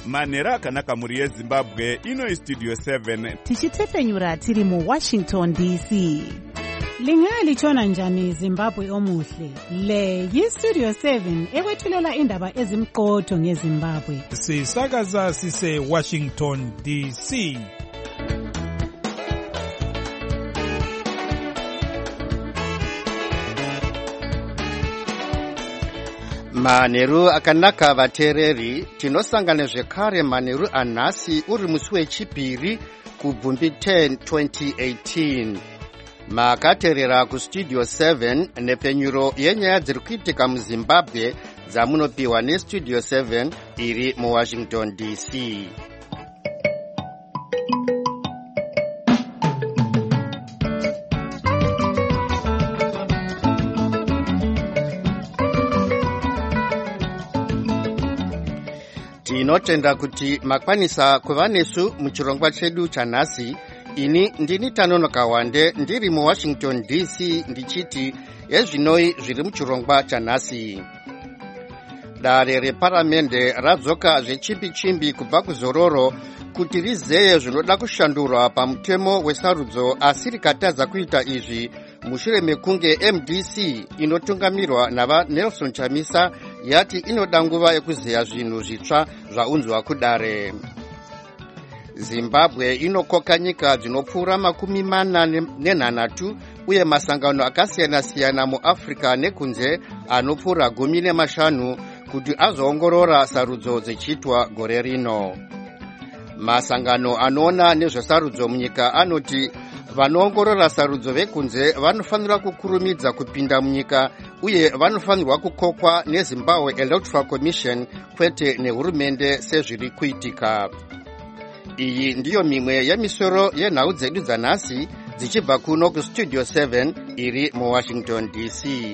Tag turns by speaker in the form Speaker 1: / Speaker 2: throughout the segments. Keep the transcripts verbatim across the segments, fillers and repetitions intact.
Speaker 1: manhero akanaka mhuri yezimbabwe. Ino Studio seven
Speaker 2: tichitefenyura tiri muWashington D C.
Speaker 3: Lingalitshona njani Zimbabwe omuhle? Le yiStudio seven ekwethulela indaba ezimqotho ngeZimbabwe.
Speaker 4: Sisakaza sise Washington D C.
Speaker 5: Manheru akanaka vateereri, tinosangana zvekare manheru anhasi uri musi wechipiri kubvumbi ten twenty eighteen. Makateerera kuStudio seven nepfenyuro yenyaya dziri kuitika muZimbabwe dzamunopiwa neStudio seven iri muWashington D C. Tinotenda kuti makwanisa kuva nesu muchirongwa chedu chanhasi. Ini ndini Tanonoka Wande ndiri muWashington D C ndichiti ezvinoi zviri muchirongwa chanhasi. Dare reparamende radzoka zvechimbi-chimbi kubva kuzororo kuti rizeye zvinoda kushandurwa pamutemo wesarudzo, asi rikatadza kuita izvi mushure mekunge M D C inotungamirwa nava Nelson Chamisa yati inoda nguva yekuzeya zvinhu zvitsva zvaunzwa kudare. Zimbabwe inokoka nyika dzinopfuura makumi mana nenhanhatu uye masangano akasiyana-siyana muAfrica nekunze anopfuura gumi nemashanu kuti azoongorora sarudzo dzichiitwa gore rino. Masangano anoona nezvesarudzo munyika anoti vanoongorora sarudzo vekunze vanofanira kukurumidza kupinda munyika uye vanofanirwa kukokwa neZimbabwe Electoral Commission kwete nehurumende sezviri kuitika. Iyi ndiyo mimwe yemisoro yenhau dzedu dzanhasi dzichibva kuno kuStudio seven iri muWashington D C.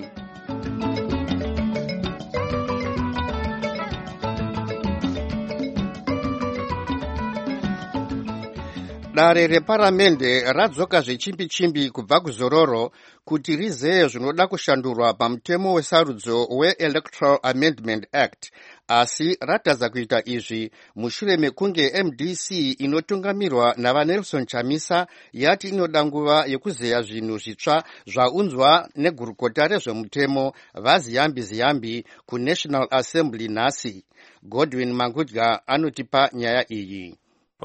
Speaker 5: Dare reparamende radzoka zvechimbi-chimbi kubva kuzororo kuti rizeye zvinoda kushandurwa pamutemo wesarudzo weElectoral Amendment Act, asi ratadza kuita izvi mushure mekunge M D C inotungamirwa nava Nelson Chamisa yati inoda nguva yekuzeya zvinhu zvitsva zvaunzwa negurukota rezvemutemo vaZiyambi Ziyambi kuNational Assembly nhasi. Godwin Mangudya anotipa nyaya iyi.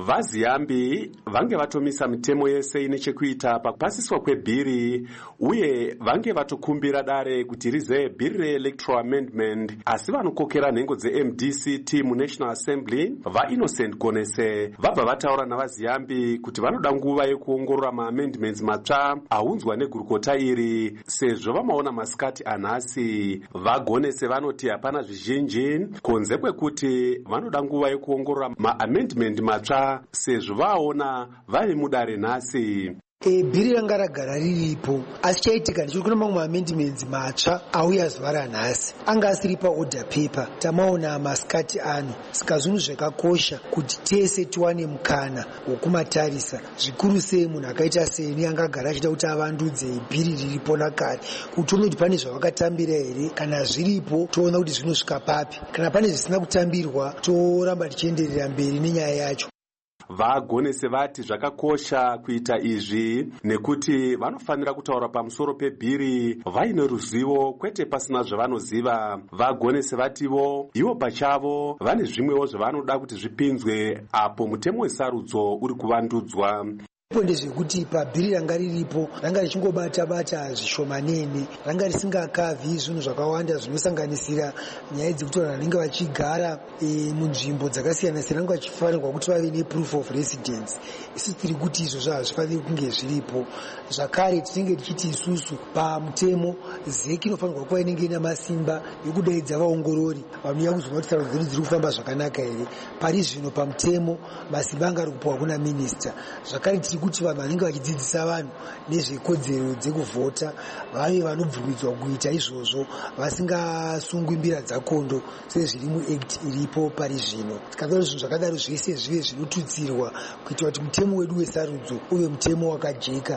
Speaker 6: VaZiyambi vange vatomisa mitemo yese ine chekuita pakupasiswa kwebhiri uye vange vatokumbira dare kuti rizeye bhiri reElectoral Amendment, asi vanokokera nhengo dzeM D C T muNational Assembly vaInnocent Gonese vabva vataura navaZiyambi kuti vanoda nguva yekuongorora maamendments matsva aunzwa negurukota iri sezvo vamaona masikati anhasi. VaGonese vanoti hapana zvizhinji kunze kwekuti vanoda nguva yekuongorora maamendment matsva sezvo vaona vari mudare nhasi.
Speaker 7: E bhiri ranga ragara riripo, asi chaitika ndicho kuna mamwe amendments matsva auya zuva ranhasi anga asiri paorder paper. Tamaona masikati ano, saka zvinhu zvakakosha kuti tese tiwane mukana wokumatarisa, zvikuru sei munhu akaita seni angagara achida kuti avandudze bhiri riripo nakare, kuti tione kuti pane zvavakatambira here, kana zviripo toona kuti zvinosvika papi, kana pane zvisina kutambirwa toramba tichienderera mberi nenyaya yacho.
Speaker 6: VaGonese vati zvakakosha kuita izvi nekuti vanofanira kutaura pamusoro pebhiri vaine ruzivo kwete pasina zvavanoziva. VaGonese vativo ivo pachavo vane zvimwewo zvavanoda kuti zvipinzwe apo mutemo wesarudzo uri kuvandudzwa.
Speaker 7: Ndezvekuti pabhiri ranga riripo ranga richingobata-bata zvishomanene, ranga risingakavhi zvinhu zvakawanda zvinosanganisira nyaya dzekuti vanhu vanenge vachigara e, munzvimbo dzakasiyana-siyana vanga vachifanirwa kuti vave neproof of residence. Isu tiri kuti izvozvo hazvifaniri kunge zviripo. Zvakare tinenge tichiti isusu pamutemo zeki inofanirwa kuva inenge ina masimba ekudaidza vaongorori vanouya kuzoona kuti sarudzo dzedu dziri kufamba zvakanaka here. Pari zvino pamutemo masimba anga ari kupiwa kuna minista. Zvakare tiri kuti vanhu vanenge vachidzidzisa vanhu nezvekodzero dzekuvhota vave vanobvumidzwa kuita izvozvo vasingasungwi mbira dzakondo sezviri muact iripo pari zvino. Tikatora zvinhu zvakadaro zvese zvive zvinotutsirwa kuitira kuti mutemo wedu wesarudzo uve mutemo wakajeka.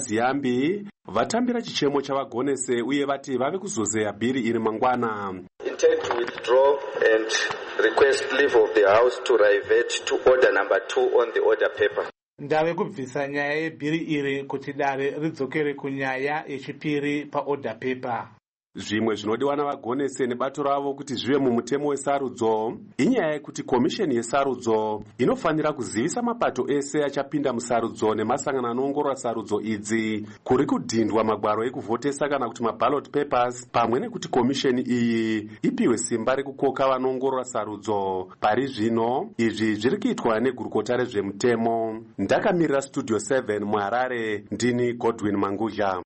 Speaker 6: VaZiyambi vatambira chichemo chavaGonese uye vati vave kuzozeya bhiri iri mangwana.
Speaker 8: intend to withdraw and request leave of the House to revert to order number two on the order paper.
Speaker 9: Ndave kubvisa nyaya yebhiri iri kuti dare ridzokere kunyaya yechipiri paorder paper.
Speaker 6: Zvimwe zvinodiwa navagonese nebato ravo kuti zvive mumutemo wesarudzo inyaya yekuti komisheni yesarudzo inofanira kuzivisa mapato ese achapinda musarudzo nemasangano anoongorora sarudzo idzi kuri kudhindwa magwaro ekuvhotesa kana kuti maballot papers, pamwe nekuti komisheni iyi ipiwe simba rekukoka vanoongorora sarudzo. Pari zvino izvi zviri kuitwa negurukota rezvemutemo. Ndakamirira Studio seven muHarare, ndini Godwin Mangudya.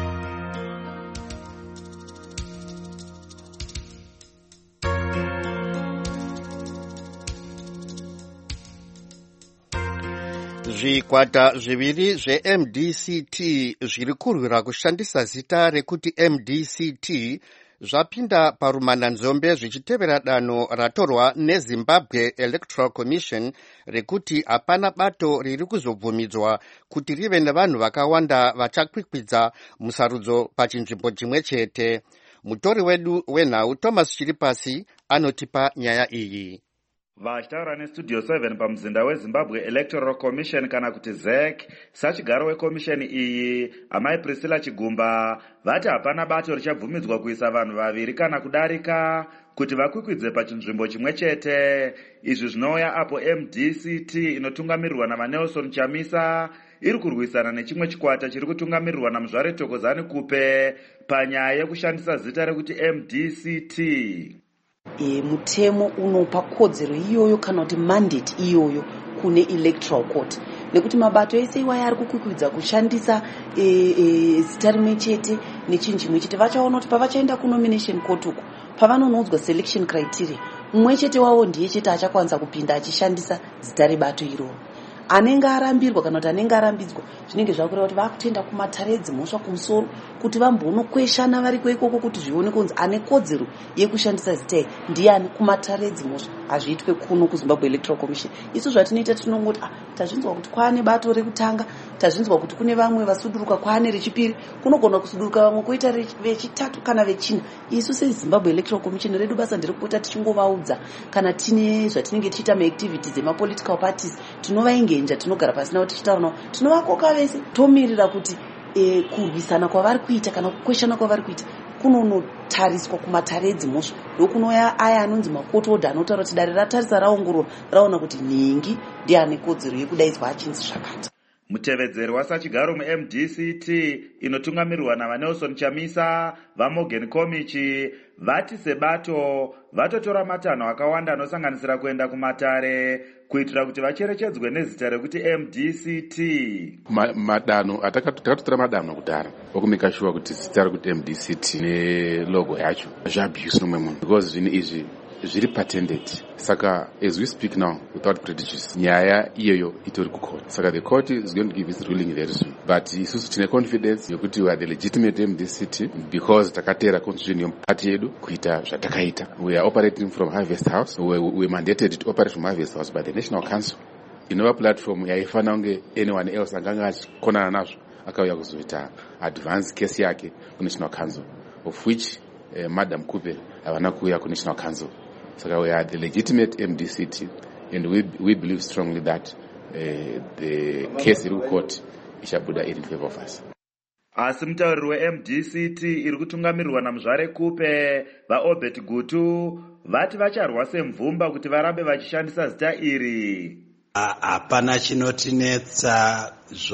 Speaker 5: Zvikwata zviviri zveM D C T zviri kurwira kushandisa zita rekuti M D C T zvapinda parumananzombe zvichitevera danho ratorwa neZimbabwe Electoral Commission rekuti hapana bato riri kuzobvumidzwa kuti rive nevanhu vakawanda vachakwikwidza musarudzo pachinzvimbo chimwe chete. Mutori wedu wenhau Thomas Chiripasi anotipa nyaya iyi.
Speaker 10: Vachitaura neStudio seven pamuzinda weZimbabwe Electoral Commission kana kuti Z E C, sachigaro wekomisheni iyi amai Priscilla Chigumba vati hapana bato richabvumidzwa kuisa vanhu vaviri kana kudarika kuti vakwikwidze pachinzvimbo chimwe chete. Izvi zvinouya apo M D C T inotungamirirwa naVanelson Chamisa iri kurwisana nechimwe chikwata chiri kutungamirirwa naMuzvare Thokozani Kupe panyaya yekushandisa zita rekuti M D C T.
Speaker 11: E, mutemo unopa kodzero iyoyo kana kuti mandate iyoyo kune electoral court, nekuti mabato ese iwayo ari kukwikwidza kushandisa e, e, zita rimwe chete nechinhu chimwe chete. Vachaona kuti pavachaenda kunomination court uko pavanonoudzwa selection criteria, mumwe chete wavo ndiye chete achakwanisa kupinda achishandisa zita rebato iroro. Anenge arambirwa kana kuti anenge arambidzwa zvinenge zvakureva kuti vakutoenda kumatare edzimhosva kumusoro kuti vambonokweshana variko ikoko kuti zvione kunzi ane kodzero yekushandisa zita ndiye ani kumatare edzimhosva. Hazviitwe kuno kuZimbabwe Electoral Commission. Isu zvatinoita tinongoti ah, tazvinzwa kuti kwaane bato rekutanga, tazvinzwa kuti kune vamwe vasuduruka, kwaane rechipiri, kunogona kusuduruka vamwe koita vechitatu kana vechina. Isu seZimbabwe Electoral Commission redu basa nderekupota tichingovaudza kana tine zvatinenge tichiita maactivities emapolitical parties, tinovaengenja, tinogara pasi navo tichitaura navo, tinovakoka vese, tomirira kuti e, kurwisana kwavari kuita kana kukweshana kwavari kuita kunonotariswa kumatare edzimhosva. Ndokunouya aya anonzi macourt order anotaura kuti dare ratarisa raongorora raona kuti nhingi ndiye ane kodzero yekudaidzwa achinzi zvakati.
Speaker 10: Mutevedzeri wasachigaro muM D C T inotungamirirwa naVanelson Chamisa vaMorgan Komichi vati sebato vatotora matanho akawanda anosanganisira kuenda kumatare kuitira kuti vacherechedzwe nezita rekuti M D C T.
Speaker 12: Ma, madanho atakatotora madanho kudhara okumeka sure kuti zita rekuti M D C T nelogo yacho zvaabuse nomwe munhu, because zvine izvi zviri patented. Saka as we speak now without prejudice nyaya iyoyo itori kucourt. Saka the court is going to give its ruling very soon, but isusu tine confidence yokuti we are the legitimate M D C T because takatera constitution yomupati yedu kuita zvatakaita. We are operating from Harvest House. We we mandated to operate from Harvest House by the National Council. Inova platform yaifana unge anyone else anganga achikonana nazvo akauya kuzoita advance case yake ku National Council, of which uh, Madam Kupe havana kuuya ku National Council. So we are the legitimate M D C T, and we we believe strongly that uh, the case in court ishabuda in favor of us.
Speaker 10: Asi mutauriri weM D C T iri kutungamirirwa naMuzvare Kupe vaObert Gutu vati vacharwa semvumba kuti varambe vachishandisa zita iri.
Speaker 13: Hapana chinotinetsa,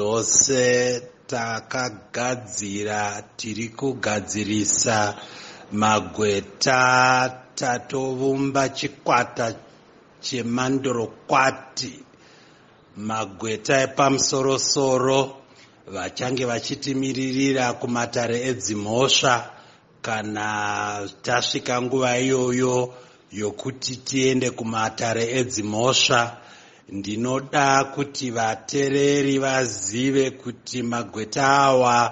Speaker 13: zvose takagadzira, tiri kugadzirisa magweta, tatovumba chikwata chemandorokwati, magweta epamusorosoro vachange vachitimiririra kumatare edzimhosva kana tasvika nguva iyoyo yokuti tiende kumatare edzimhosva. Ndinoda kuti vatereri vazive kuti magweta awa,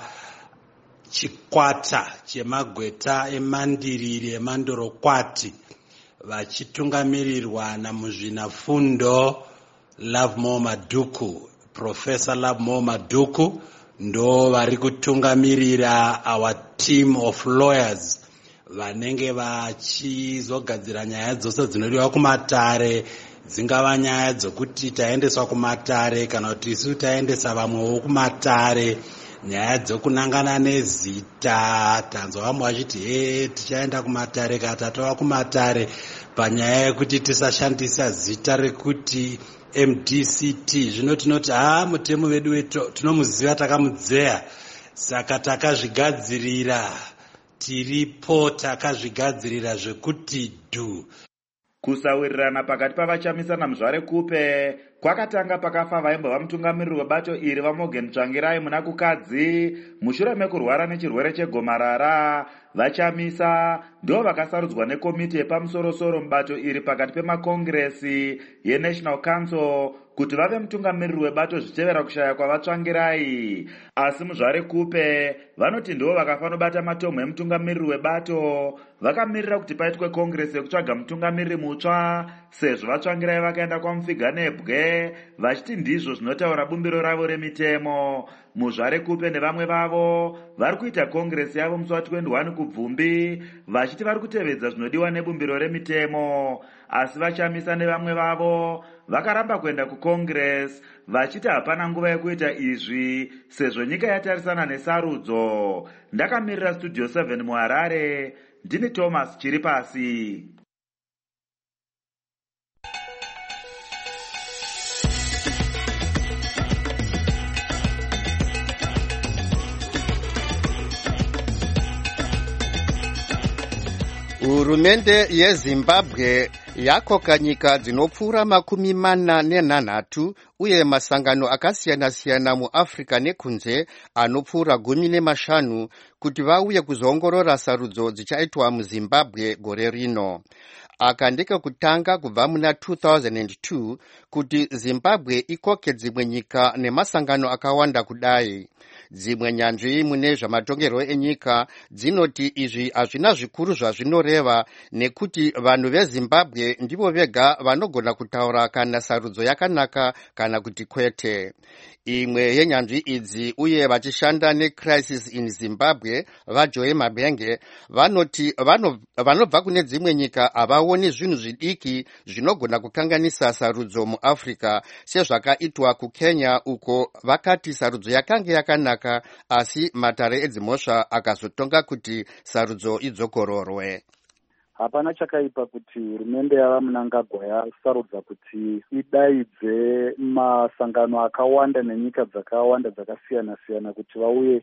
Speaker 13: chikwata chemagweta emandiriri emandorokwati vachitungamirirwa namuzvinafundo Lovemore Maduku, Professor Lovemore Maduku, ndo vari kutungamirira our team of lawyers vanenge vachizogadzira nyaya dzose dzinodiwa kumatare, dzingava nyaya dzokuti taendeswa kumatare kana kuti isu taendesa vamwewo kumatare, nyaya dzokunangana nezita. Tanzwa vamwe vachiti he tichaenda kumatare kana tatova kumatare, panyaya yekuti tisashandisa zita rekuti M D C T. Zvino tinoti ha mutemo wedu wetu tinomuziva, takamudzeya, saka takazvigadzirira, tiripo takazvigadzirira zvekuti dhu.
Speaker 10: Kusawirirana pakati pavachamisana muzvare kupe kwakatanga pakafa vaimbova mutungamiriri webato iri vaMorgan Tsvangirai muna kukadzi mushure mekurwara nechirwere chegomarara. Vachamisa ndo vakasarudzwa nekomiti yepamusorosoro mubato iri pakati pemakongiresi yeNational Council kuti vave mutungamiriri webato zvichevera kushaya kwavaTsvangirai. Asi muzvare kupe vanoti ndo vakafanobata matomho emutungamiriri webato, vakamirira kuti paitwe kongiresi yekutsvaga mutungamiriri mutsva, sezvo vaTsvangirai vakaenda kwaMufiga nebwe vachiti ndizvo zvinotaura bumbiro ravo remitemo. Muzvare kupe nevamwe vavo vari kuita kongiresi yavo musi wa twenty-one kubvumbi vachiti vari kutevedza zvinodiwa nebumbiro remitemo, asi vachamisa nevamwe vavo vakaramba kuenda kukongiresi vachiti hapana nguva yekuita izvi sezvo nyika yatarisana nesarudzo. Ndakamirira Studio seven muHarare, ndini Thomas Chiripasi.
Speaker 5: Hurumende yeZimbabwe yakoka nyika dzinopfuura makumi mana nenhanhatu uye masangano akasiyana-siyana muAfrica nekunze anopfuura gumi nemashanu kuti vauye kuzoongorora sarudzo dzichaitwa muZimbabwe gore rino. Aka ndiko kutanga kubva muna two thousand two kuti Zimbabwe ikoke dzimwe nyika nemasangano akawanda kudai. Dzimwe nyanzvi mune zvamatongerwo enyika dzinoti izvi hazvina zvikuru zvazvinoreva nekuti vanhu veZimbabwe ndivo vega vanogona kutaura kana sarudzo yakanaka kana kuti kwete. Imwe yenyanzvi idzi uye vachishanda neCrisis in Zimbabwe vaJoe Mabenge vanoti vanobva kune dzimwe nyika havaoni zvinhu zvidiki zvinogona kukanganisa sarudzo muAfrica sezvakaitwa kuKenya, uko vakati sarudzo yakanga yakanaka asi matare edzimhosva akazotonga kuti sarudzo idzokororwe.
Speaker 14: Hapana chakaipa kuti hurumende yavaMnangagwa yasarudza kuti idaidze masangano akawanda nenyika dzakawanda dzakasiyana-siyana kuti vauye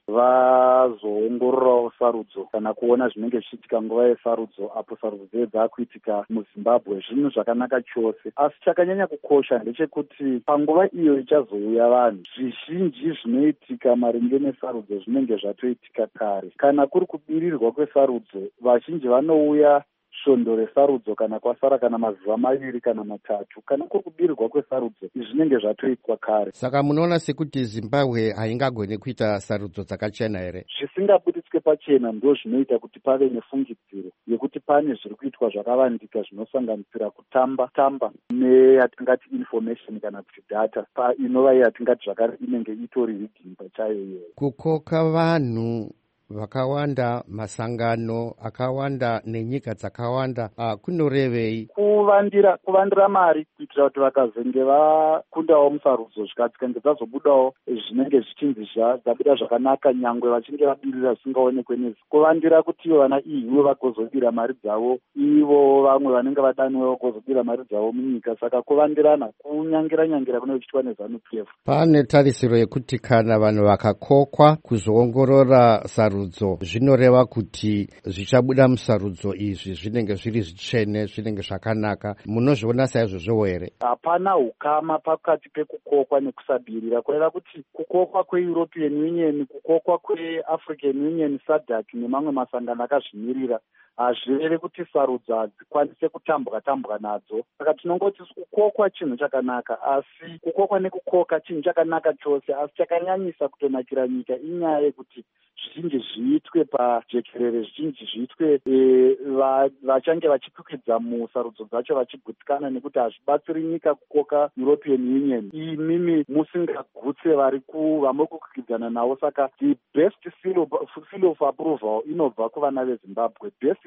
Speaker 14: vazoongororawo sarudzo kana kuona zvinenge zvichiitika nguva yesarudzo apo sarudzo dzedu dzakuitika muZimbabwe. Zvinhu zvakanaka chose, asi chakanyanya kukosha ndechekuti panguva iyo ichazouya vanhu, zvizhinji zvinoitika maringe nesarudzo zvinenge zvatoitika kare. Kana kuri kubirirwa kwesarudzo, vazhinji vanouya svondo resarudzo kana kwasara kana mazuva maviri kana matatu. Kana kuri kubirirwa kwesarudzo izvi zvinenge zvatoitwa kare.
Speaker 5: Saka munoona sekuti Zimbabwe haingagoni kuita sarudzo dzakachena here?
Speaker 14: Zvisingabuditswe pachena ndo zvinoita kuti pave nefungidziro yekuti pane zviri kuitwa zvakavandika zvinosanganisira kutamba tamba neyatingati information kana kuti data pa inova yatingati zvakare inenge itori rigging pachayo iyoyo.
Speaker 5: Kukoka vanhu vakawanda, masangano akawanda nenyika dzakawanda uh, kunorevei?
Speaker 14: Kuvandira kuvandira mari kuitira kuti vakazenge vakundawo musarudzo zvikadzikenge dzazobudawo zvinenge zvichinzi zvabuda zvakanaka nyangwe vachinge vabirira zvisingaonekwe nezi. Kuvandira kuti ivo vana ivo vagozobira mari dzavo, ivo vamwe vanenge vadaniwe vagozobira mari dzavo munyika. Saka kuvandirana kunyangira nyangira kune kuchiitwa neZANU P F.
Speaker 5: Pane tarisiro yekuti kana vanhu vakakokwa kuzoongorora sarudzo zvinoreva kuti zvichabuda musarudzo izvi zvinenge zviri zvitsvene, zvinenge zvakanaka. Munozviona saizvozvo here?
Speaker 14: Hapana ukama pakati pekukokwa nekusabirira, kureva kuti kukokwa kweEuropean Union, kukokwa kweAfrican Union, SADC nemamwe masangano akazvimirira hazvireve kuti sarudzo hadzikwanise kutambwa tambwa nadzo. Saka tinongoti kukokwa chinhu chakanaka, asi kukokwa nekukoka chinhu chakanaka chose, asi chakanyanyisa kutonakira nyika inyaya yekuti zvizhinji zviitwe pajekerere, zvizhinji zviitwe e, vachange va vachikwikidza musarudzo dzacho vachigutsikana nekuti hazvibatsiri nyika kukoka European Union. Imimi musingagutse vari vamwe kukwikidzana navo. Saka the best seal of, seal of approval inobva kuvana veZimbabwe. Best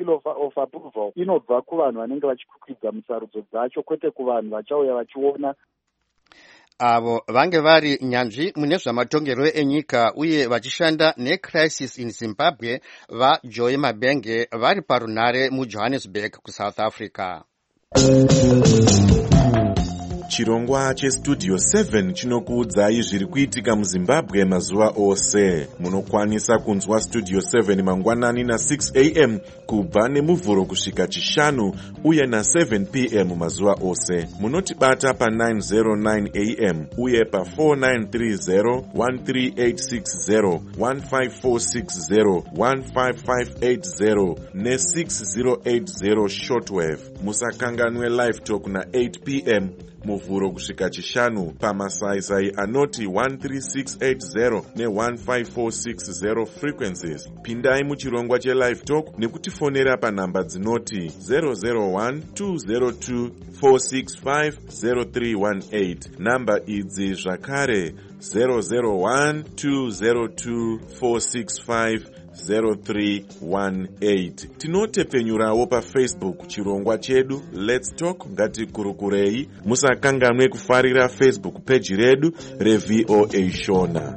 Speaker 14: seal of, of approval inobva kuvanhu vanenge vachikwikwidza musarudzo dzacho, kwete kuvanhu vachauya vachiona.
Speaker 5: Avo vange vari nyanzvi mune zvamatongerwo enyika uye vachishanda neCrisis in Zimbabwe vaJoy Mabenge vari parunhare muJohannesburg kuSouth Africa.
Speaker 1: Chirongwa chestudio seven chinokuudzai zviri kuitika muZimbabwe mazuva ose. Munokwanisa kunzwa studio seven mangwanani na six a m kubva nemuvhuro kusvika chishanu uye na seven p m mazuva ose. Munotibata pa nine oh nine a m uye pa four nine three zero, one three eight six zero, one five four six zero, one five five eight zero ne six zero eight zero shortwave. Musakanganwe live talk na eight p m muvhuro kusvika chishanu pamasaisai anoti one three six eight zero ne one five four six zero frequencies. Pindai muchirongwa chelive talk nekutifonera panhamba dzinoti zero zero one two zero two four six five zero three one eight. Namba idzi zvakare zero zero one two zero two four six five zero three one eight. Tinotepenyurawo paFacebook chirongwa chedu Let's Talk ngatikurukurei. Musakanganwe kufarira Facebook page redu reV O A Shona.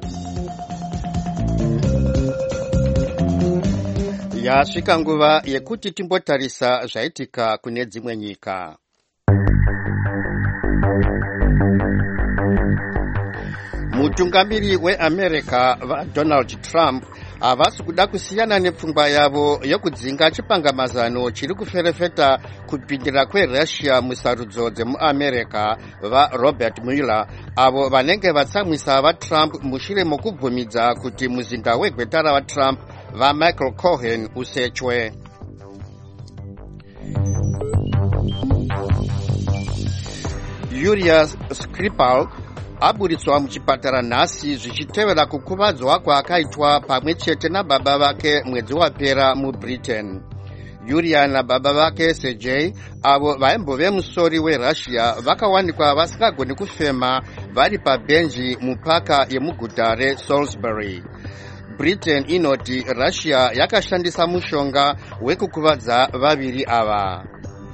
Speaker 5: Yasvika nguva yekuti timbotarisa zvaitika kune dzimwe nyika. Mutungamiri weAmerica vaDonald Trump havasi kuda kusiyana nepfungwa yavo yokudzinga chipangamazano chiri kuferefeta kupindira kweRussia musarudzo dzemuAmerica vaRobert Mueller avo vanenge vatsamwisa vaTrump mushure mokubvumidza kuti muzinda wegweta ravaTrump vaMichael Cohen usechwe. Julius Skripal aburitswa muchipatara nhasi zvichitevera kukuvadzwa kwaakaitwa pamwe chete nababa vake mwedzi wapera muBritain. Yulia nababa vake Sergei avo vaimbove musori weRussia vakawanikwa vasingagoni kufema vari pabhenji mupaka yemuguta reSalisbury. Britain inoti Russia yakashandisa mushonga wekukuvadza vaviri ava.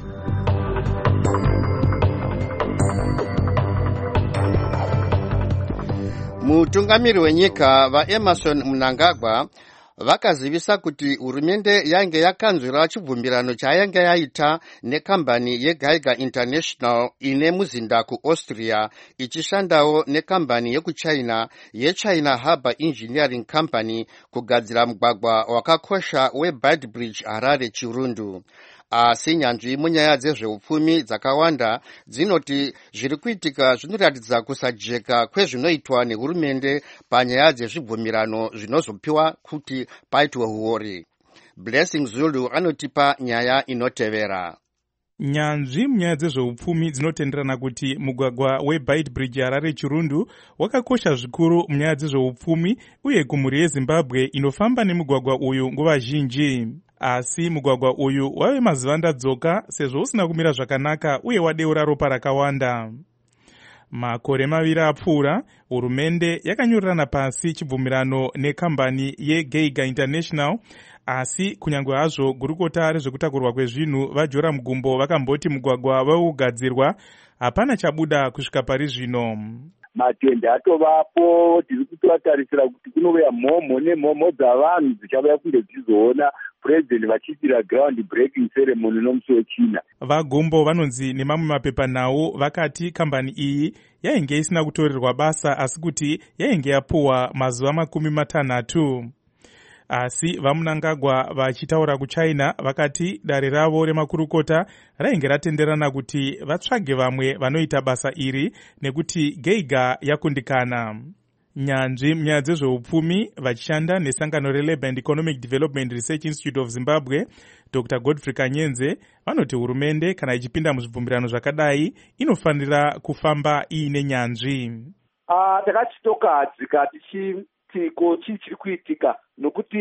Speaker 5: Mutungamiri wenyika vaEmerson Mnangagwa vakazivisa kuti hurumende yange yakanzwira chibvumirano chayange yaita nekambani yeGeiger International ine muzinda kuAustria ichishandawo nekambani yekuChina yeChina Harbour Engineering Company kugadzira mugwagwa wakakosha weBeitbridge Harare Chirundu. Asi nyanzvi munyaya dzezveupfumi dzakawanda dzinoti zviri kuitika zvinoratidza kusajeka kwezvinoitwa nehurumende panyaya dzezvibvumirano zvinozopiwa kuti paitwe huori. Blessing Zulu anotipa nyaya inotevera.
Speaker 4: Nyanzvi munyaya dzezveupfumi dzinotenderana kuti mugwagwa weBeitbridge Harare Chirundu wakakosha zvikuru munyaya dzezveupfumi uye kumhuri yeZimbabwe inofamba nemugwagwa uyu nguva zhinji. Asi mugwagwa uyu wave mazivandadzoka sezvo usina kumira zvakanaka uye wadeura ropa rakawanda. Makore maviri apfuura, hurumende yakanyorerana pasi chibvumirano nekambani yeGeiger International, asi kunyange hazvo gurukota rezvekutakurwa kwezvinhu vaJoram Gumbo vakamboti mugwagwa waugadzirwa hapana chabuda kusvika pari zvino.
Speaker 14: Matende atovapo, tiri kutotarisira kuti kunouya mhomho nemhomho dzavanhu dzichavaya kunge dzizoona president vachiitira ground breaking ceremony nomusi wechina.
Speaker 4: VaGumbo vanonzi nemamwe mapepanhau vakati kambani iyi yainge isina kutorerwa basa asi kuti yainge yapuwa mazuva makumi matanhatu. Asi vaMnangagwa vachitaura kuChina vakati dare ravo remakurukota rainge ratenderana kuti vatsvage vamwe vanoita basa iri nekuti Geiger yakundikana. Nyanzvi munyaya dzezveupfumi vachishanda nesangano reLabour and Economic Development Research Institute of Zimbabwe Doctor Godfrey Kanyenze vanoti hurumende kana ichipinda muzvibvumirano zvakadai inofanira kufamba iine nyanzvi.
Speaker 15: Ah, takachitokadzika tichitiko chii chiri kuitika nokuti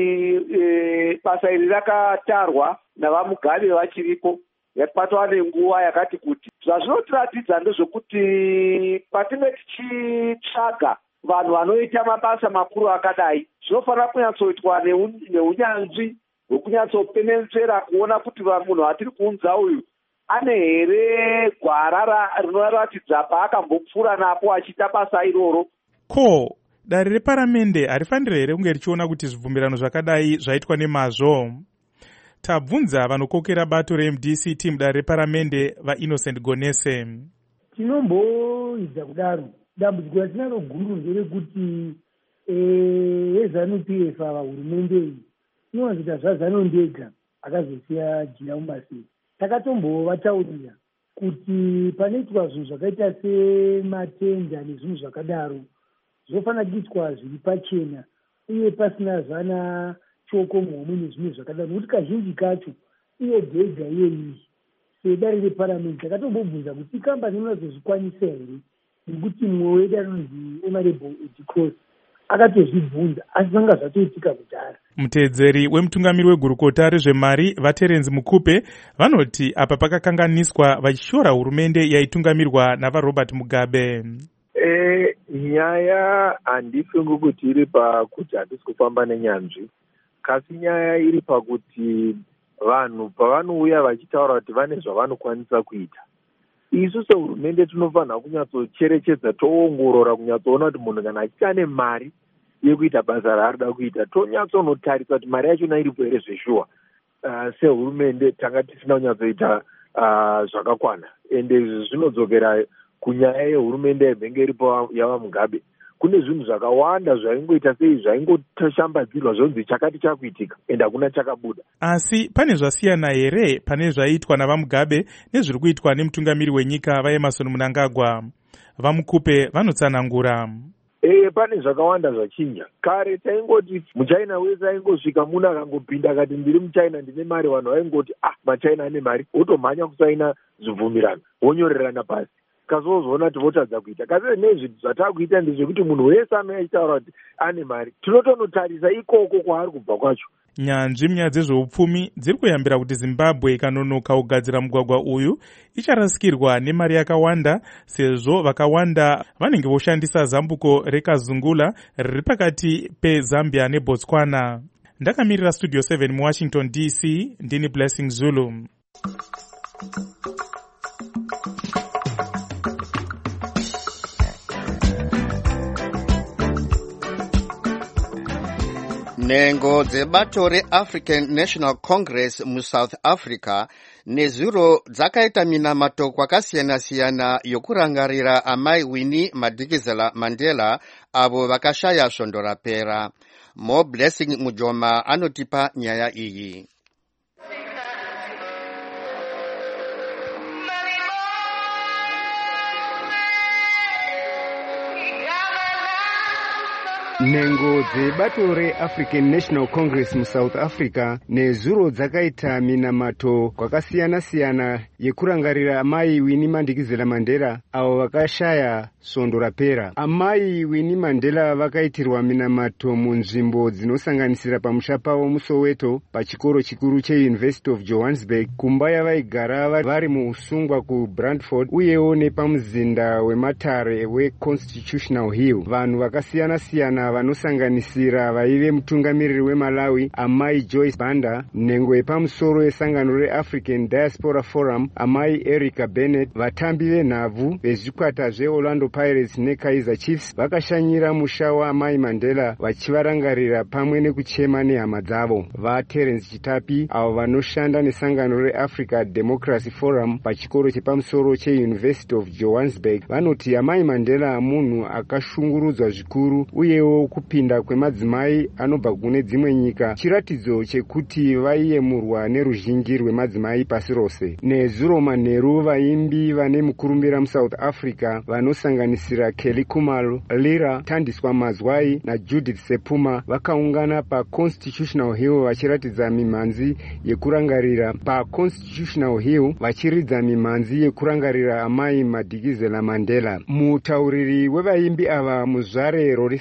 Speaker 15: e, basa iri rakatarwa navamugavi vachiripo patova nenguva yakati kuti zvazvinotiratidza ndezvokuti patinge tichitsvaga vanhu vanoita mabasa makuru akadai zvinofanira kunyatsoitwa neunyanzvi hwekunyatsopenetsvera kuona kuti munhu atiri kuunza uyu ane here gwara rinoratidza paakambopfuura napo achiita basa iroro.
Speaker 4: Ko dare reparamende harifanira here kunge richiona kuti zvibvumirano zvakadai zvaitwa nemazvo? Tabvunza vanokokera bato reM D C T mudare reparamende vaInnocent Gonese.
Speaker 7: Tinomboidza kudaro dambudziko ratinaro guru nderekuti eZANU P F ava hurumende iyi inowanzoita zvaZANU ndega akazosiya jira mumaseri. Takatombovataurira kuti panoitwa zvinhu zvakaita sematenda nezvinhu zvakadaro zvofanira kuitwa zviri pachena uye pasina zvana choko muhomwe nezvinhu zvakadaro, nokuti kazhinji kacho iye dhega iyeyi sedare reparamende takatombobvunza kuti ikambani inozozvikwanisa here, nekuti mumwe wedu anonzi Honorable Edicross akatozvibvunza asi zvanga zvatoitika kudhara.
Speaker 4: Mutedzeri wemutungamiri wegurukota rezvemari vaTerence Mukupe vanoti apa pakakanganiswa vachishora hurumende yaitungamirwa navaRobert Mugabe.
Speaker 16: E, nyaya handifungi kuti iri pakuti hatisi kufamba nenyanzvi, kasi nyaya iri pakuti vanhu pavanouya vachitaura kuti vane zvavanokwanisa kuita, isu sehurumende tinofanira kunyatsocherechedza toongorora kunyatsoona kuti munhu kana achiti ane mari yekuita basa raarida kuita tonyatsonotarisa kuti mari yachona iripo here zveshuwa. Uh, sehurumende tanga tisina kunyatsoita uh, zvakakwana, ende izvi zvinodzokera kunyaya yehurumende yebhenge iripo yava Mugabe. Kune zvinhu zvakawanda zvaingoita sei zvaingoshambadzirwa zvonzi chakati chakuitika ende hakuna chakabuda.
Speaker 4: Asi pane zvasiyana here pane zvaiitwa navaMugabe nezviri kuitwa nemutungamiri wenyika vaEmmerson Mnangagwa? VaMukupe vanotsanangura.
Speaker 16: Eh, pane zvakawanda zvachinja. Kare taingoti muchina wese aingosvika muno akangopinda akati ndiri muchina ndine mari, vanhu vaingoti ah machina ane mari, otomhanya kusaina zvibvumirano vonyorerana pasi. Kazozoona kuti votadza kuita. Kasi nezvinhu zvatakuita ndezvekuti munhu wese anouya achitaura kuti ane mari tinotonotarisa ikoko kwaari kubva kwacho.
Speaker 4: Nyanzvi munyaya dzezveupfumi dziri kuyambira kuti Zimbabwe ikanonoka kugadzira mugwagwa uyu icharasikirwa nemari yakawanda, sezvo vakawanda vanenge voshandisa zambuko reKazungula riri pakati peZambia neBotswana. Ndakamirira Studio seven muWashington D C, ndini Blessing Zulu.
Speaker 5: Nhengo dzebato reAfrican National Congress muSouth Africa nezuro dzakaita minamato kwakasiyana-siyana yokurangarira amai Winnie Madikizela Mandela avo vakashaya svondo rapera. Mo Blessing Mujoma anotipa nyaya iyi.
Speaker 17: Nhengo dzebato reAfrican National Congress muSouth Africa nezuro dzakaita minamato kwakasiyana-siyana yekurangarira amai Winnie Madikizela Mandela avo vakashaya svondo rapera. Amai Winnie Mandela vakaitirwa minamato munzvimbo dzinosanganisira pamusha pavo muSoweto, pachikoro chikuru cheUniversity of Johannesburg, kumba yavaigara vari muusungwa kuBrantford, uyewo nepamuzinda wematare weConstitutional Hill. Vanhu vakasiyana-siyana vanosanganisira vaive mutungamiriri weMalawi amai Joyce Banda, nhengo yepamusoro yesangano reAfrican Diaspora Forum amai Erica Bennett, vatambi venhabvu vezvikwata zveOrlando Pirates neKaizer Chiefs vakashanyira musha waamai Mandela vachivarangarira pamwe nekuchema nehama dzavo. VaTerence Chitapi avo vanoshanda nesangano reAfrica Democracy Forum pachikoro chepamusoro cheUniversity of Johannesburg vanoti amai Mandela munhu akashungurudzwa zvikuru uyewo kupinda kwemadzimai anobva kune dzimwe nyika chiratidzo chekuti vaiyemurwa neruzhinji rwemadzimai pasi rose. Nezuro manheru vaimbi vane mukurumbira muSouth Africa vanosanganisira Kelly Khumalo, Lira Thandiswa Mazwai naJudith Sepuma vakaungana paConstitutional Hill vachiratidza mimhanzi yekurangarira paConstitutional Hill vachiridza mimhanzi yekurangarira amai Madikizela Mandela. Mutauriri wevaimbi ava Muzvare Rorisang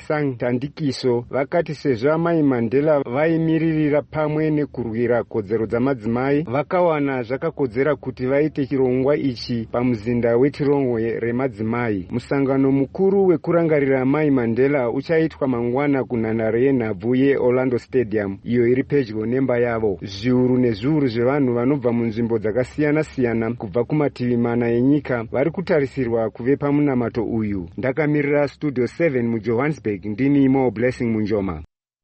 Speaker 17: matandikiso vakati sezvo amai Mandela vaimiririra pamwe nekurwira kodzero dzamadzimai, vakawana zvakakodzera kuti vaite chirongwa ichi pamuzinda wetirongwe remadzimai. Musangano mukuru wekurangarira amai Mandela uchaitwa mangwana kunhandare yenhabvu yeOrlando Stadium, iyo iri pedyo nemba yavo. Zviuru nezviuru zvevanhu vanobva munzvimbo dzakasiyana-siyana kubva kumativi mana enyika vari kutarisirwa kuve pamunamato uyu. Ndakamirira Studio seven muJohannesburg, ndini Mo Blessing Munjoma.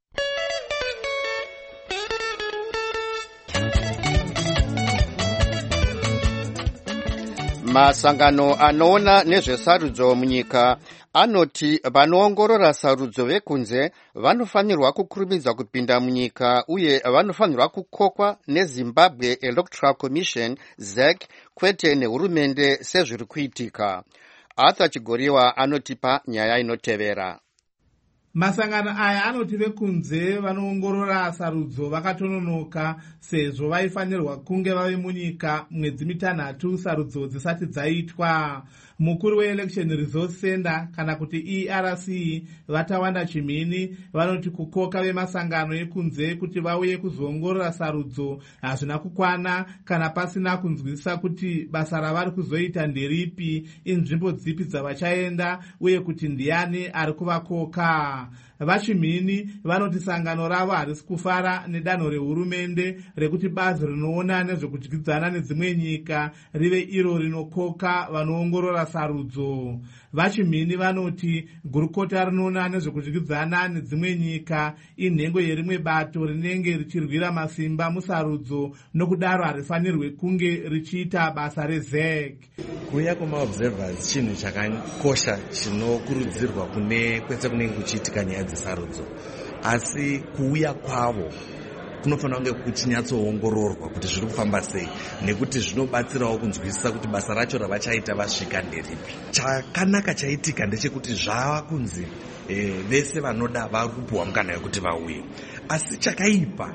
Speaker 5: Masangano anoona nezvesarudzo munyika anoti vanoongorora sarudzo vekunze vanofanirwa kukurumidza kupinda munyika uye vanofanirwa kukokwa neZimbabwe Electoral Commission Z E C kwete nehurumende sezviri kuitika. Arthur Chigoriwa anotipa nyaya inotevera.
Speaker 9: Masangano aya anoti vekunze vanoongorora sarudzo vakatononoka sezvo vaifanirwa kunge vave munyika mwedzi mitanhatu sarudzo dzisati dzaitwa. Mukuru weElection Resource Center kana kuti E R C Vatawanda Chimini vanoti kukoka vemasangano ekunze kuti vauye kuzoongorora sarudzo hazvina kukwana kana pasina kunzwisisa kuti basa ravari kuzoita nderipi, inzvimbo dzipi dzavachaenda uye kuti ndiani ari kuvakoka. Vachimini vanoti sangano ravo harisi kufara nedanho rehurumende rekuti bazi rinoona nezvekudyidzana nedzimwe nyika rive iro rinokoka vanoongorora sarudzo. Vachimini vanoti gurukota rinoona nezvekudyidzana nedzimwe nyika inhengo yerimwe bato rinenge richirwira masimba musarudzo, nokudaro harifanirwe kunge richiita basa reZ E C.
Speaker 18: Kuuya kwemaobservers chinhu chakakosha chinokurudzirwa kune kwese kunenge kuchiitika nyaya dzesarudzo, asi kuuya kwavo kunofanira kunge kuchinyatsoongororwa kuti zviri kufamba sei, nekuti zvinobatsirawo kunzwisisa kuti basa racho ravachaita vasvika nderipi. Chakanaka chaitika ndechekuti zvava kunzi e, vese vanoda vari kupuwa mukana wekuti vauye, asi chakaipa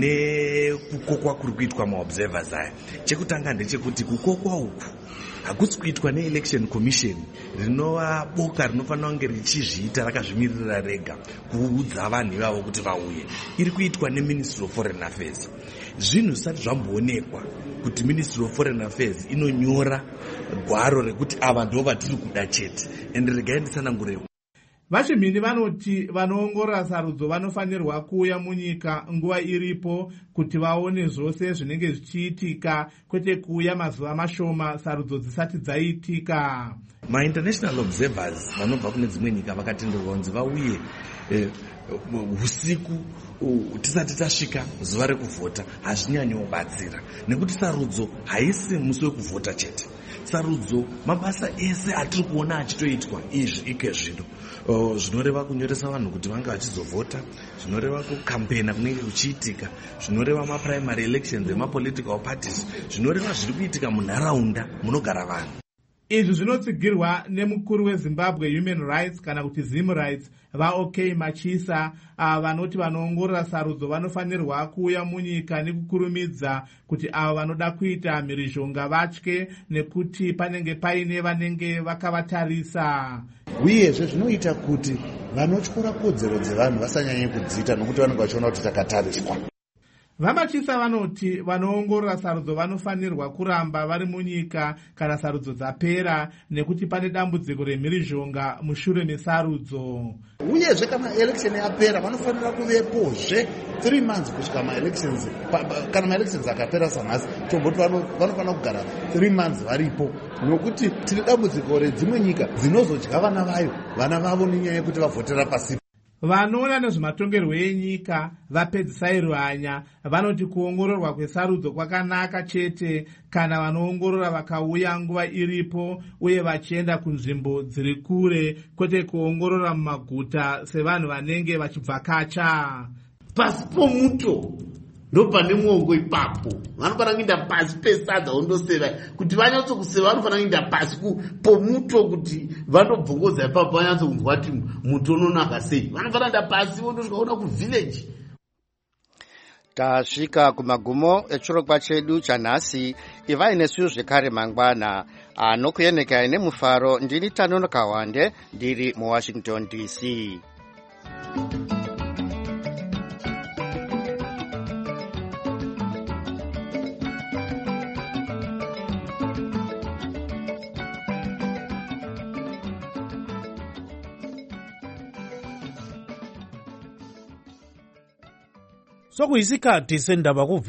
Speaker 18: nekukokwa kuri kuitwa maobservers aya, chekutanga ndechekuti kukokwa uku hakusi kuitwa neElection Commission rinova boka rinofanira kunge richizviita rakazvimirira rega kuudza vanhu ivavo kuti vauye. Iri kuitwa neMinistry of Foreign Affairs. Zvinhu zvisati zvamboonekwa kuti Ministry of Foreign Affairs inonyora gwaro rekuti ava ndo vatiri kuda chete, ende regai ndisanangure.
Speaker 9: Vachimini vanoti vanoongorora sarudzo vanofanirwa kuuya munyika nguva iripo kuti vaone zvose zvinenge zvichiitika, kwete kuuya mazuva mashoma sarudzo dzisati dzaitika.
Speaker 18: Ma-international observers vanobva kune dzimwe nyika vakatenderwa kunzi vauye eh, usiku uh, tisati tasvika zuva rekuvhota. Hazvinyanyobatsira nekuti sarudzo haisi musi wekuvhota chete. Sarudzo mabasa ese atiri kuona achitoitwa izvi ike zvino. Uh, zvinoreva kunyoresa vanhu kuti vange vachizovhota, zvinoreva kukampena kunenge kuchiitika, zvinoreva maprimary elections emapolitical parties, zvinoreva zviri kuitika munharaunda munogara vanhu.
Speaker 9: Izvi zvinotsigirwa nemukuru weZimbabwe Human Rights kana kuti Zim Rights vaOK Machisa, ava vanoti vanoongorora sarudzo vanofanirwa kuuya munyika nekukurumidza kuti ava vanoda kuita mhirizhonga vatye, nekuti panenge paine vanenge vakavatarisa.
Speaker 19: Uyezve zvinoita kuti vanotyora kodzero dzevanhu vasanyanye kudziita nokuti vanenge vachiona kuti takatariswa.
Speaker 9: Vamachisa vanoti vanoongorora sarudzo vanofanirwa kuramba vari munyika kana sarudzo dzapera, nekuti pane dambudziko remhirizhonga mushure mesarudzo.
Speaker 19: Uyezve kana election yapera vanofanira kuvepozve three months kusvika ma-elections. Kana ma-elections akapera sanhasi tomboti vanofanira kugara three months varipo, nokuti tine dambudziko redzimwe nyika dzinozodya vana vayo vana vavo nenyaya yekuti vavhotera pasi.
Speaker 9: Vanoona nezvematongerwo enyika vapedzisai rwanya vanoti kuongororwa kwesarudzo kwakanaka chete kana vanoongorora vakauya nguva iripo uye vachienda kunzvimbo dziri kure, kwete kuongorora mumaguta sevanhu vanenge vachibvakacha.
Speaker 20: Pasi pomuto ndopane mwongo ipapo, vanofanira kuenda pasi pesadza undoseva kuti vanyatsokuseva, vanofanira kuenda pasi pomuto kuti vandobvongodza ipapo vanyatsokunzwa kuti muto unonaka sei. Vanofanira kuenda pasi vondosvika kuona kuvillage.
Speaker 5: Tasvika kumagumo echirongwa chedu chanhasi. Ivai nesuwo zvekare mangwana anokuyenekai nemufaro. Ndini Tanonoka Wande ndiri muWashington D C.
Speaker 21: sokuyisikhathi sendaba